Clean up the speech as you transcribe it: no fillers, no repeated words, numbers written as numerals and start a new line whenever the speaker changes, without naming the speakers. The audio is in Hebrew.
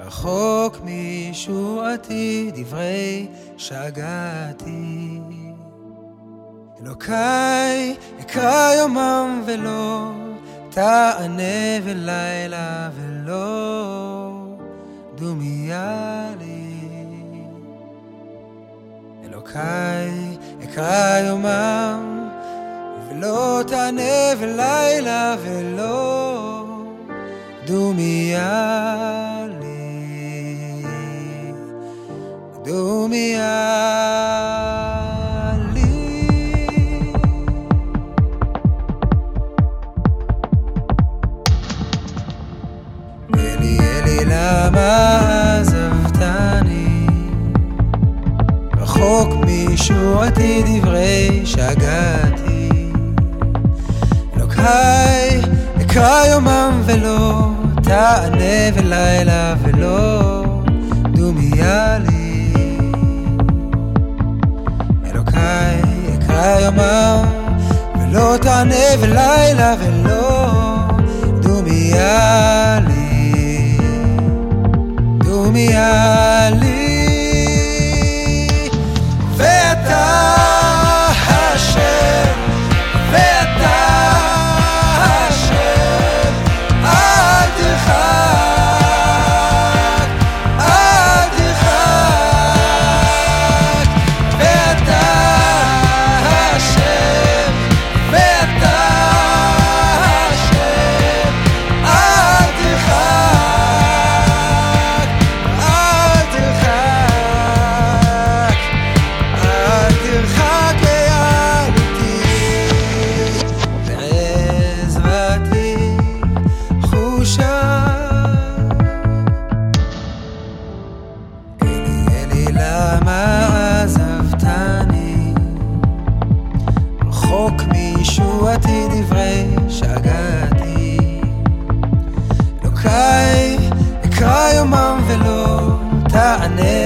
רחוק מישועתי דברי שגעתי. אלוקיי אקרא יומם ולא תענה, ולילה ולא דומיה לי. אלוקיי אקרא יומם ולא תענה, ולילה ולא דומיה לי. דומיה לי. אלי אלי למה עזבתני, רחוק מישועתי דברי שגעתי. אלוקיי אקרא יומם ולא תענה, ולילה ולא דומיה לי. אלוקיי אקרא יומם ולא תענה, ולילה ולא דומיה לי. דומיה לי. ואתה השם, ואתה השם, אל תרחק, אל תרחק. ואתה השם, ואתה השם, אל תרחק, אל תרחק, אל תרחק לידתי. ועזבתי חושה. אלי אלי למה עזבתני, רחוק מישועתי דברי שגעתי. אלוקיי אקרא יומם ולא תענה,